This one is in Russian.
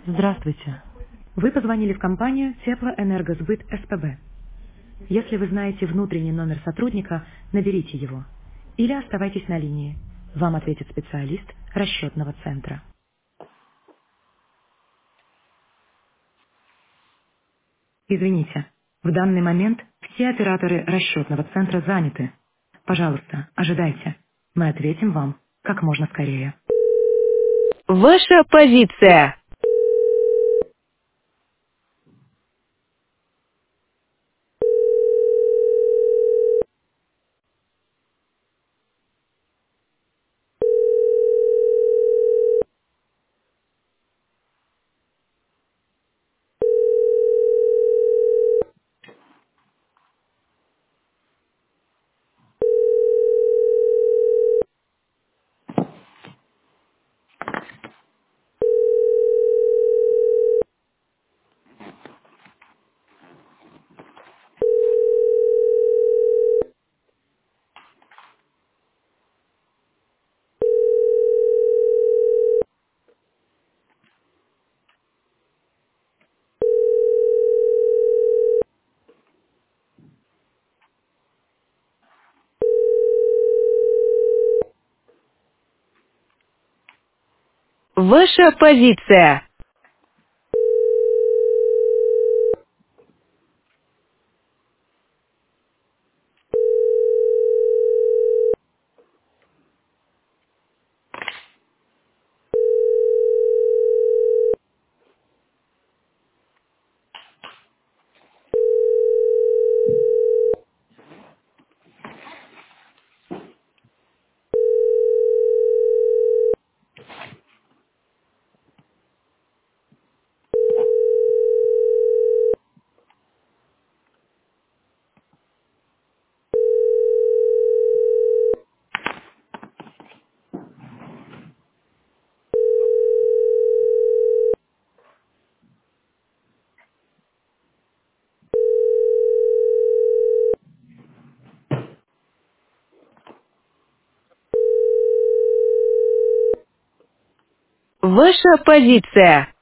Здравствуйте. Вы позвонили в компанию Теплоэнергосбыт СПБ. Если вы знаете внутренний номер сотрудника, наберите его. Или оставайтесь на линии. Вам ответит специалист расчетного центра. Извините, в данный момент все операторы расчетного центра заняты. Пожалуйста, ожидайте. Мы ответим вам как можно скорее. Ваша позиция. Ваша позиция. Ваша позиция.